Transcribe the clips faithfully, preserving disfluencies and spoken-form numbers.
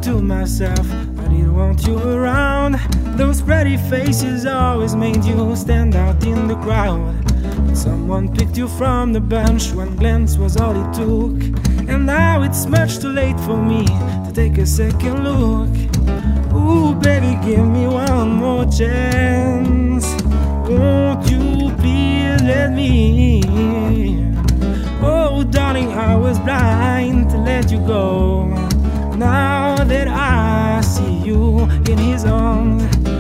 to myself, I didn't want you around. Those pretty faces always made you stand out in the crowd. But someone picked you from the bunch, one glance was all it took. And now it's much too late for me to take a second look. Ooh, baby, give me one more chance. Won't you please let me? Oh, darling, I was blind to let you go. Now that I see you in his arms,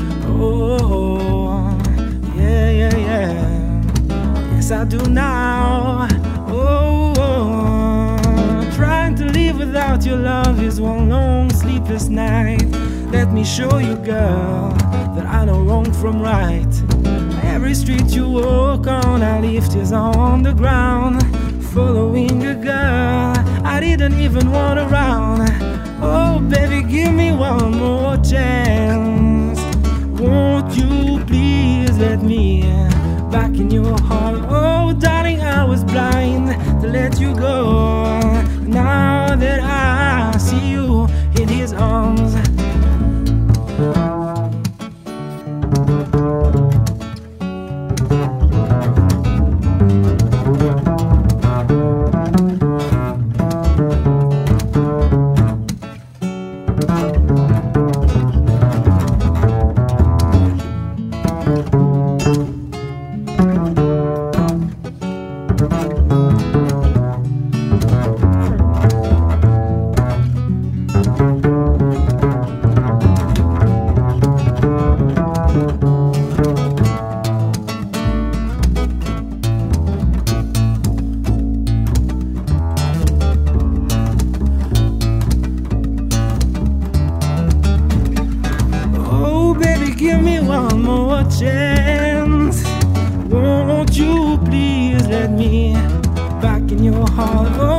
oh, yeah, yeah, yeah. Yes, I do now. Oh, oh, trying to live without your love is one long sleepless night. Let me show you, girl, that I know wrong from right. Every street you walk on, I lift is on the ground. Following a girl I didn't even want around. Oh, baby, give me one more chance. Won't you please let me back in your heart? Oh, darling, I was blind to let you go. Now that I see you in his arms, give me one more chance. Won't you please let me back in your heart? Oh,